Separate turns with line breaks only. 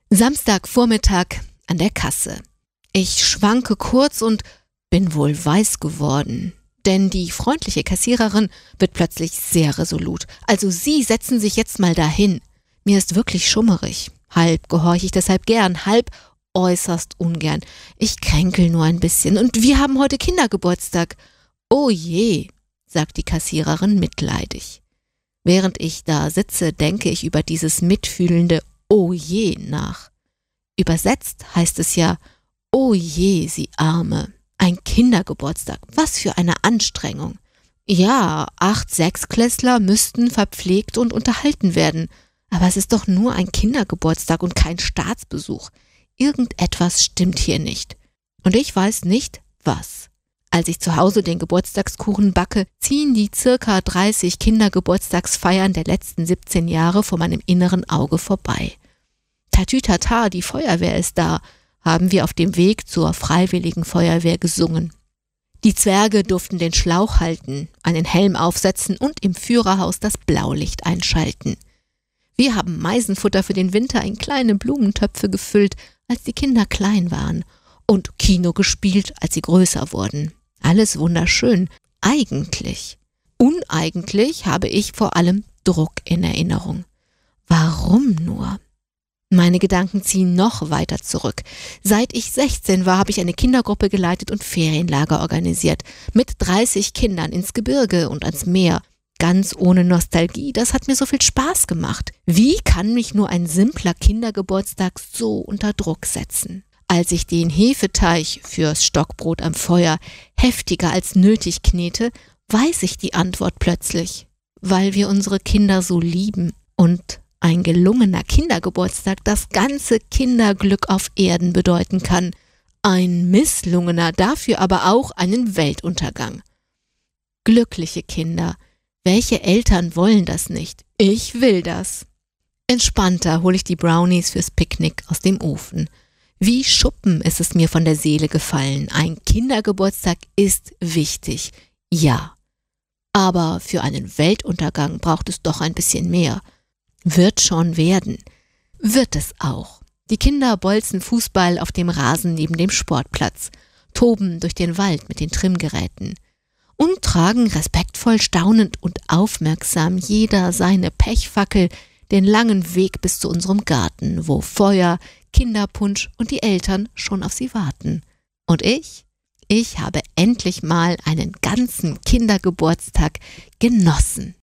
Samstagvormittag an der Kasse. Ich schwanke kurz und bin wohl weiß geworden. Denn die freundliche Kassiererin wird plötzlich sehr resolut. Also Sie setzen sich jetzt mal dahin. Mir ist wirklich schummerig. Halb gehorche ich deshalb gern, halb äußerst ungern. Ich kränkel nur ein bisschen und wir haben heute Kindergeburtstag. Oh je, sagt die Kassiererin mitleidig. Während ich da sitze, denke ich über dieses mitfühlende Oh je nach. Übersetzt heißt es ja, oh je, Sie Arme. Ein Kindergeburtstag, was für eine Anstrengung. Ja, 8 Sechsklässler müssten verpflegt und unterhalten werden. Aber es ist doch nur ein Kindergeburtstag und kein Staatsbesuch. Irgendetwas stimmt hier nicht. Und ich weiß nicht, was. Als ich zu Hause den Geburtstagskuchen backe, ziehen die circa 30 Kindergeburtstagsfeiern der letzten 17 Jahre vor meinem inneren Auge vorbei. Tatütata, die Feuerwehr ist da, haben wir auf dem Weg zur Freiwilligen Feuerwehr gesungen. Die Zwerge durften den Schlauch halten, einen Helm aufsetzen und im Führerhaus das Blaulicht einschalten. Wir haben Meisenfutter für den Winter in kleine Blumentöpfe gefüllt, als die Kinder klein waren, und Kino gespielt, als sie größer wurden. Alles wunderschön, eigentlich. Uneigentlich habe ich vor allem Druck in Erinnerung. Warum nur? Meine Gedanken ziehen noch weiter zurück. Seit ich 16 war, habe ich eine Kindergruppe geleitet und Ferienlager organisiert. Mit 30 Kindern ins Gebirge und ans Meer. Ganz ohne Nostalgie, das hat mir so viel Spaß gemacht. Wie kann mich nur ein simpler Kindergeburtstag so unter Druck setzen? Als ich den Hefeteig fürs Stockbrot am Feuer heftiger als nötig knete, weiß ich die Antwort plötzlich. Weil wir unsere Kinder so lieben und ein gelungener Kindergeburtstag das ganze Kinderglück auf Erden bedeuten kann. Ein misslungener dafür aber auch einen Weltuntergang. Glückliche Kinder. Welche Eltern wollen das nicht? Ich will das. Entspannter hole ich die Brownies fürs Picknick aus dem Ofen. Wie Schuppen ist es mir von der Seele gefallen. Ein Kindergeburtstag ist wichtig. Ja. Aber für einen Weltuntergang braucht es doch ein bisschen mehr. Wird schon werden. Wird es auch. Die Kinder bolzen Fußball auf dem Rasen neben dem Sportplatz, toben durch den Wald mit den Trimmgeräten und tragen respektvoll, staunend und aufmerksam jeder seine Pechfackel den langen Weg bis zu unserem Garten, wo Feuer, Kinderpunsch und die Eltern schon auf sie warten. Und ich habe endlich mal einen ganzen Kindergeburtstag genossen.